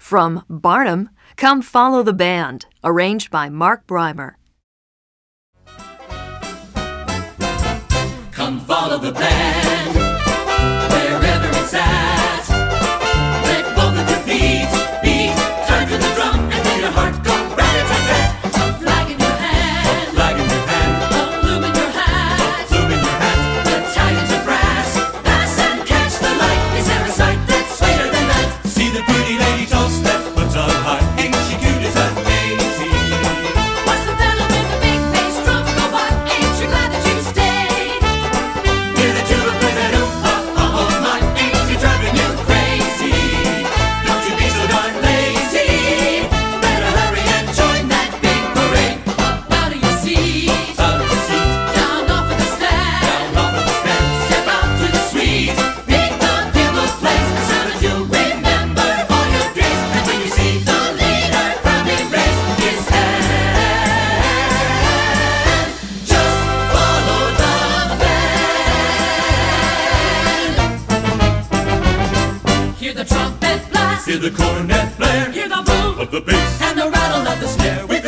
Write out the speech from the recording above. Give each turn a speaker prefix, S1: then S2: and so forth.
S1: From Barnum, Come Follow the Band, arranged by Mark Breimer.
S2: Come follow the band, wherever it's at. Let both of your feet beat, time to the drum, and feel your heart go rat-a-tat-tat. A flag in your hand,
S3: a flag in your hand,
S2: a plume in your hat,
S3: a plume in your hat.
S2: Battalions of brass, pass and catch the light. Is there a sight that's sweeter than that?
S3: See the pretty lady toast that puts on high. Ain't she cute as a daisy?
S2: Watch the fellow with the big bass drum go by. Ain't you glad that you stayed? Hear the tuba play that ooh-ah-ah all night. Ain't you driving you crazy? Don't you be so darn lazy. Better hurry and join that big parade. Up out of your seat,
S3: Out of the seat,
S2: down off of the stand,
S3: down off of the stand.
S2: step out to the suite. Pick the fiddle plays, a sound that you'll remember all your days. And when you see the leader proudly raise his hand, just follow the band. Hear the trumpet blast,
S3: Hear the cornet blare
S2: hear the boom
S3: of the bass.
S2: and the rattle of the snare.